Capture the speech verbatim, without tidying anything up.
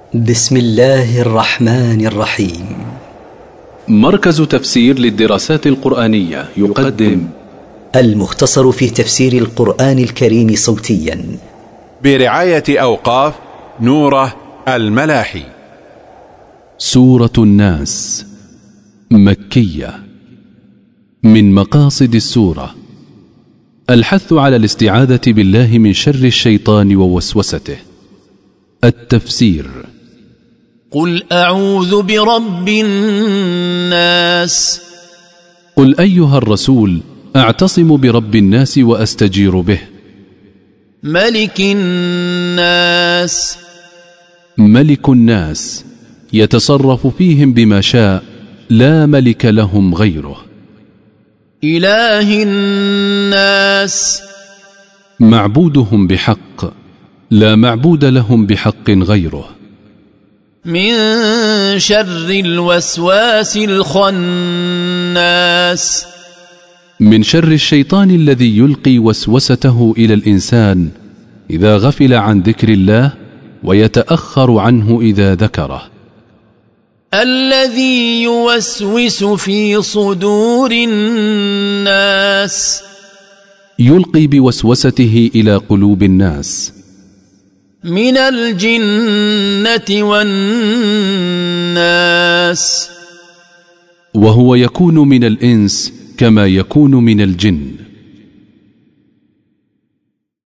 بسم الله الرحمن الرحيم. مركز تفسير للدراسات القرآنية يقدم المختصر في تفسير القرآن الكريم صوتيا برعاية أوقاف نوره الملاحي. سورة الناس مكية. من مقاصد السورة الحث على الاستعاذة بالله من شر الشيطان ووسوسته. التفسير: قل أعوذ برب الناس. قل أيها الرسول أعتصم برب الناس وأستجير به. ملك الناس. ملك الناس يتصرف فيهم بما شاء، لا ملك لهم غيره. إله الناس. معبودهم بحق، لا معبود لهم بحق غيره. من شر الوسواس الخناس. من شر الشيطان الذي يلقي وسوسته إلى الإنسان إذا غفل عن ذكر الله ويتأخر عنه إذا ذكره. الذي يوسوس في صدور الناس. يلقي بوسوسته إلى قلوب الناس. من الجنة والناس. وهو يكون من الإنس كما يكون من الجن.